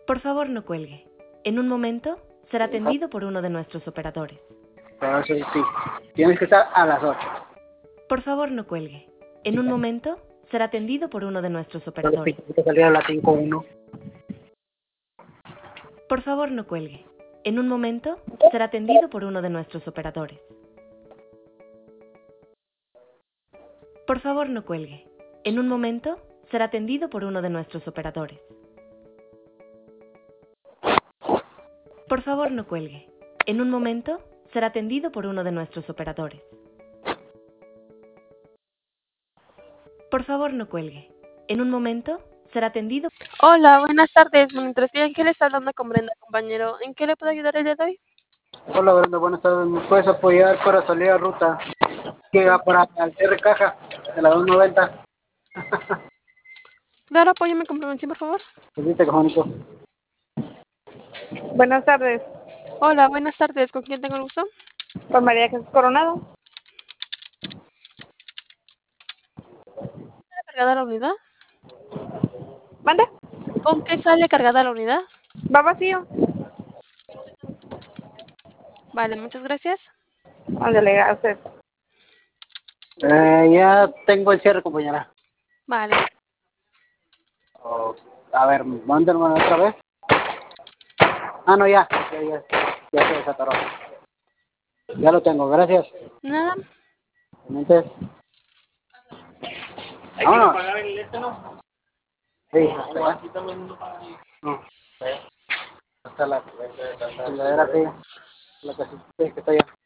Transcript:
Por favor, no cuelgue. En un momento será atendido por uno de nuestros operadores. Pero sí, sí. Tienes que estar a las 8. Por favor, no cuelgue. En un momento será atendido por uno de nuestros operadores. Tienes que salir a las 5:1. Por favor, no cuelgue. En un momento será atendido por uno de nuestros operadores. Por favor, no cuelgue. En un momento será atendido por uno de nuestros operadores. Por favor, no cuelgue. En un momento será atendido por uno de nuestros operadores. Por favor, no cuelgue. En un momento será atendido. Hola, buenas tardes. Monitrofía, ¿en qué le está hablando con Brenda, compañero? ¿En qué le puedo ayudar el día de hoy? Hola Brenda, buenas tardes. ¿Me puedes apoyar para salir a ruta? Que va para el cierre caja de la 290. Claro, apóyame con prevención, por favor. Permítete, Juanito. Buenas tardes, Hola, buenas tardes. ¿Con quién tengo el gusto? con María Jesús Coronado. ¿Está cargada la unidad? ¿Mande? ¿Con qué sale cargada la unidad? ¿Va vacío? Vale, muchas gracias. Ándale, a usted. Ya tengo el cierre, compañera. Vale. Oh, a ver, mándame otra vez. Ah, no, ya se desatoró. Ya lo tengo, gracias. Nada. Entonces, Hay que pagar el ¿no? Sí, no, hasta la chingadera, sí, la que está allá.